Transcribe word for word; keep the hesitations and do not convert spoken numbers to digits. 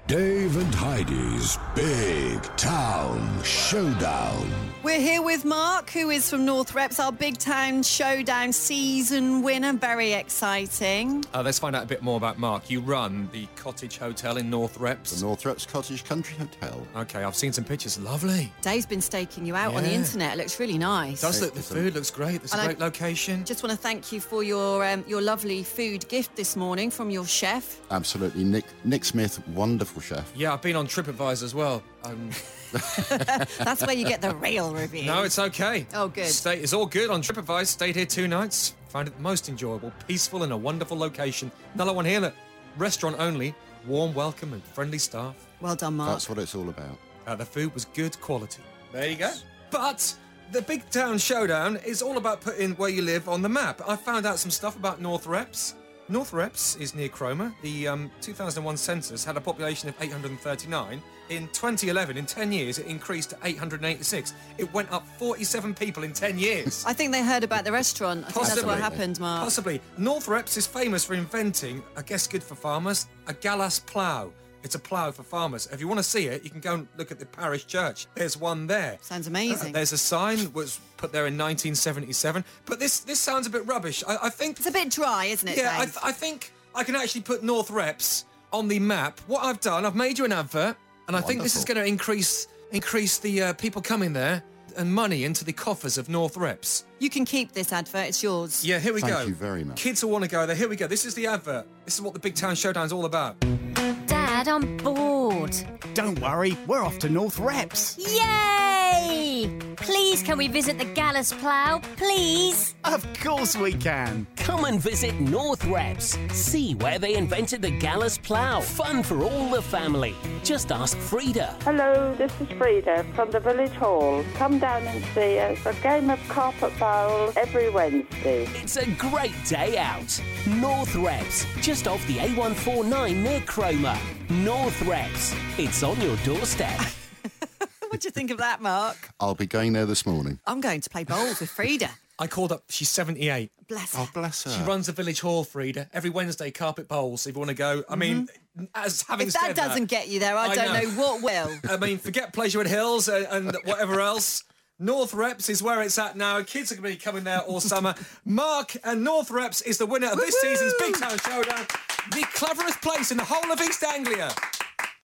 Dave and Heidi's Big Town Showdown. We're here with Mark, who is from North Reps, our Big Town Showdown season winner. Very exciting. Uh, let's find out a bit more about Mark. You run the Cottage Hotel in North Reps. The North Reps Cottage Country Hotel. Okay, I've seen some pictures. Lovely. Dave's been staking you out yeah. on the internet. It looks really nice. Does look, the food looks great. It's a great I location. Just want to thank you for your um, your lovely food gift this morning from your chef. Absolutely. Nick Nick Smith, wonderful chef. Yeah, I've been on TripAdvisor as well. Um... That's where you get the real review. No, it's okay. Oh, good. Stay, it's all good on TripAdvisor. Stayed here two nights. Found it most enjoyable, peaceful, and a wonderful location. Another one here, that restaurant only. Warm welcome and friendly staff. Well done, Mark. That's what it's all about. Uh, the food was good quality. There you go. But the Big Town Showdown is all about putting where you live on the map. I found out some stuff about North Reps. North Reps is near Cromer. The um, two thousand one census had a population of eight hundred thirty-nine. In twenty eleven, in ten years, it increased to eight hundred eighty-six. It went up forty-seven people in ten years. I think they heard about the restaurant. I Possibly. think that's what happened, Mark. Possibly. North Reps is famous for inventing, I guess good for farmers, a Gallas plough. It's a plough for farmers. If you want to see it, you can go and look at the parish church. There's one there. Sounds amazing. Uh, there's a sign that was put there in nineteen seventy-seven. But this this sounds a bit rubbish. I, I think... It's a bit dry, isn't it, Yeah, I, Dave? th- I think I can actually put North Reps on the map. What I've done, I've made you an advert, and I Wonderful. think this is going to increase increase the uh, people coming there and money into the coffers of North Reps. You can keep this advert. It's yours. Yeah, here we Thank go. Thank you very much. Kids will want to go there. Here we go. This is the advert. This is what the Big Town Showdown's all about. Dad, I'm bored. Don't worry, we're off to North Reps. Yay! Please, can we visit the Gallas Plough, please? Of course we can. Come and visit North Reps. See where they invented the Gallas Plough. Fun for all the family. Just ask Frida. Hello, this is Frida from the Village Hall. Come down and see us. A game of carpet bowl every Wednesday. It's a great day out. North Reps, just off the A one forty-nine near Cromer. North Reps. It's on your doorstep. What do you think of that, Mark? I'll be going there this morning. I'm going to play bowls with Frida. I called up, she's seventy-eight. Bless her. Oh, bless her. She runs the Village Hall, Frida. Every Wednesday, carpet bowls, if you want to go. I mean, as having If said that doesn't get you there, I, I don't know. know. what will. I mean, forget Pleasurewood Hills and, and whatever else. North Reps is where it's at now. Kids are going to be coming there all summer. Mark and North Reps is the winner of this Woo-hoo! season's Big Town Showdown. The cleverest place in the whole of East Anglia.